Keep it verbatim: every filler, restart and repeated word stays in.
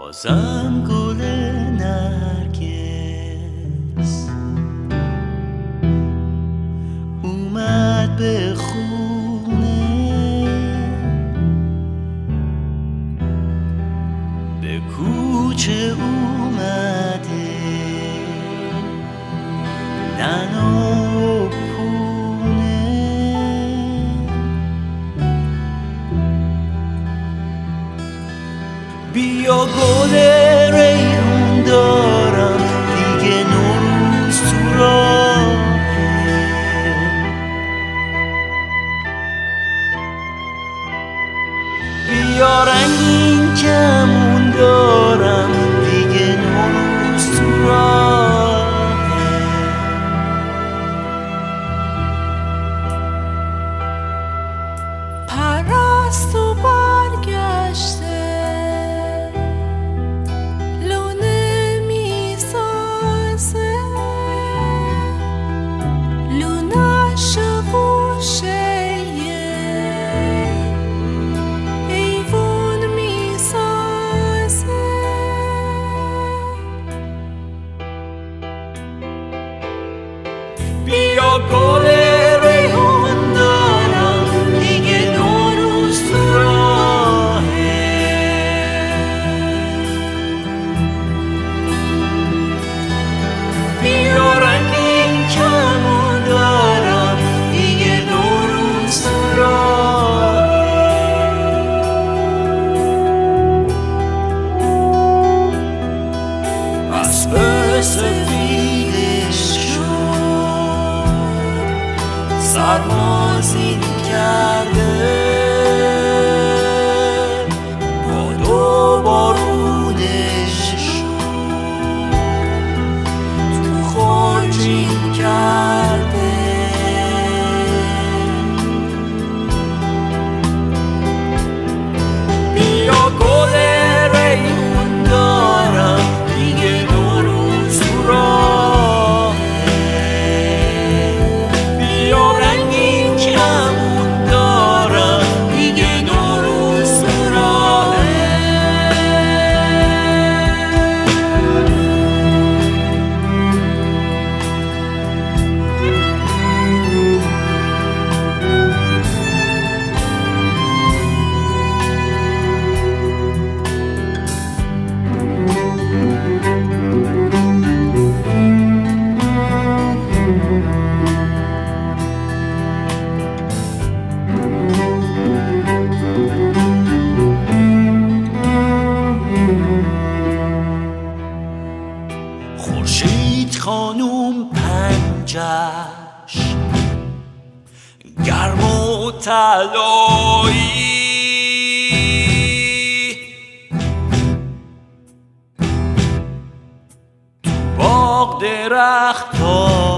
بازم گل نرگس اومد به خونه، به کوچه اومده ننو پونه. بیا گل ریحون دارم دیگه نوروز تو راهه، بیا رنگین کمون دارم دیگه نوروز تو راهه. پرستو برگشته بیا گل ریحون دارم دیگه نوروز تو راهه، بیا رنگین کمون دارم دیگه نوروز تو راهه. اسب سفیدش سرمازین کرده، باد و بارونش تو خرجین کرده. بیا گل ریحون دارم دیگه نوروز تو راهه، بیا رنگین کمون دارم دیگه نوروز تو راهه. خورشید خانوم پنجش گرم و طلایی، تو باغ درخت‌ها